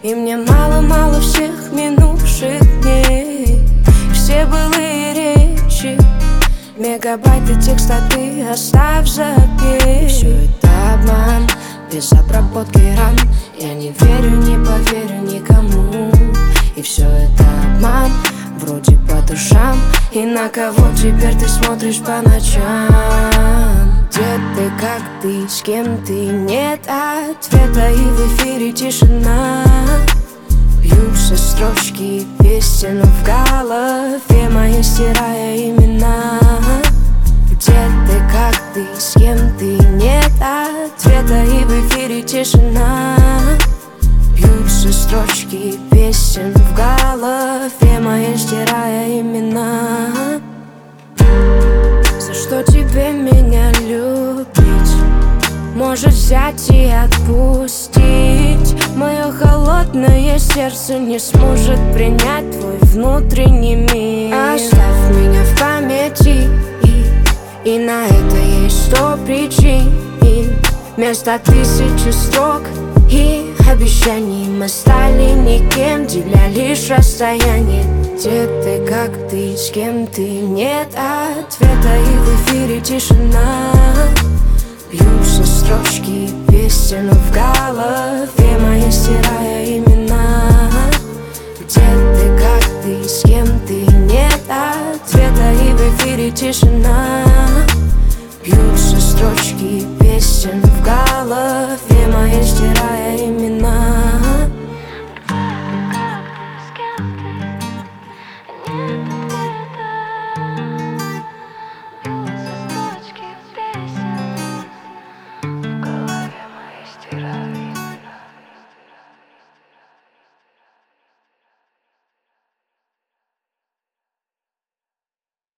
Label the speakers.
Speaker 1: И мне мало-мало всех минувших дней. Все былые речи, мегабайты текста ты оставь, забей. Все это обман, без обработки ран. Я не верю, не поверю никому. И все это обман, вроде по душам. И на кого теперь ты смотришь по ночам? Где ты, как ты, с кем ты? Нет ответа, и в эфире тишина. Бьются строчки песен в голове моей, стирая имена. Где ты, как ты, с кем ты? Нет ответа, и в эфире тишина. Бьются строчки песен в голове моей, стирая имена. За что тебе меня любить? Может взять и отпустить? Мое холодное сердце не сможет принять твой внутренний мир. Оставь меня в памяти, и на это есть 100 причин. Вместо 1000 строк и обещаний мы стали никем, деля лишь расстояние. Где ты, как ты, с кем ты? Нет ответа, и в эфире тишина. Бьются строчки